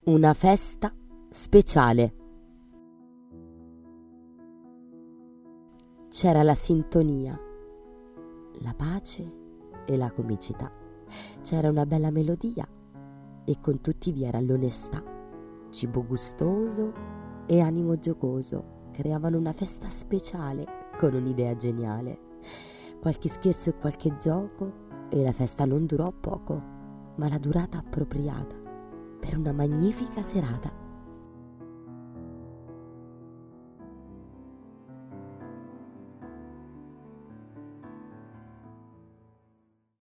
Una festa speciale. C'era la sintonia, la pace e la comicità. C'era una bella melodia e con tutti vi era l'onestà. Cibo gustoso e animo giocoso creavano una festa speciale con un'idea geniale. Qualche scherzo e qualche gioco e la festa non durò poco, ma la durata appropriata per una magnifica serata.